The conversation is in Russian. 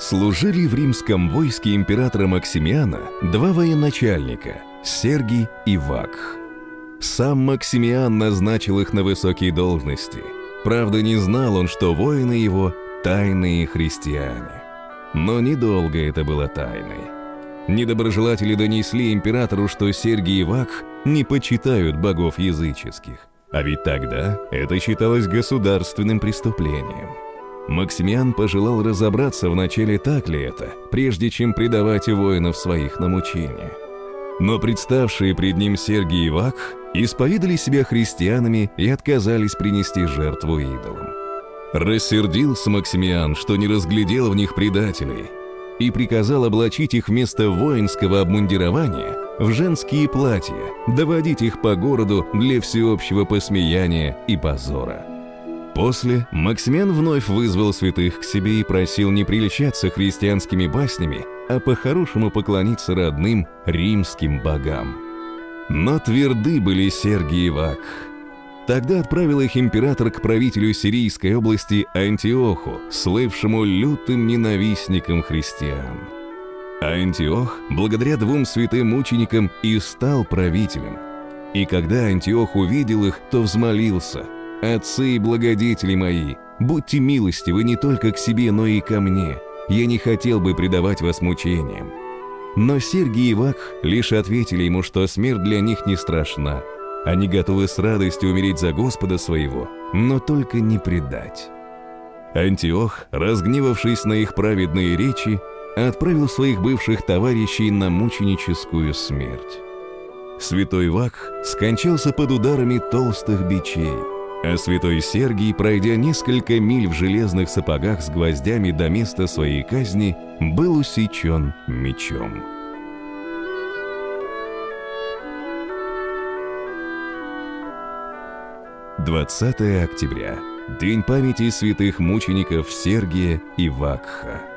Служили в римском войске императора Максимиана два военачальника – Сергий и Вакх. Сам Максимиан назначил их на высокие должности. Правда, не знал он, что воины его – тайные христиане. Но недолго это было тайной. Недоброжелатели донесли императору, что Сергий и Вакх не почитают богов языческих. А ведь тогда это считалось государственным преступлением. Максимиан пожелал разобраться вначале, так ли это, прежде чем предавать воинов своих на мучение. Но представшие пред ним Сергий и Вакх исповедали себя христианами и отказались принести жертву идолам. Рассердился Максимиан, что не разглядел в них предателей, и приказал облачить их вместо воинского обмундирования в женские платья, доводить их по городу для всеобщего посмеяния и позора. После Максимиан вновь вызвал святых к себе и просил не прельщаться христианскими баснями, а по-хорошему поклониться родным римским богам. Но тверды были Сергий и Вакх. Тогда отправил их император к правителю Сирийской области Антиоху, слывшему лютым ненавистником христиан. Антиох, благодаря двум святым мученикам, и стал правителем. И когда Антиох увидел их, то взмолился: «Отцы и благодетели мои, будьте милостивы не только к себе, но и ко мне. Я не хотел бы предавать вас мучениям». Но Сергий и Вакх лишь ответили ему, что смерть для них не страшна. Они готовы с радостью умереть за Господа своего, но только не предать. Антиох, разгневавшись на их праведные речи, отправил своих бывших товарищей на мученическую смерть. Святой Вакх скончался под ударами толстых бичей, а святой Сергий, пройдя несколько миль в железных сапогах с гвоздями до места своей казни, был усечен мечом. 20 октября. День памяти святых мучеников Сергия и Вакха.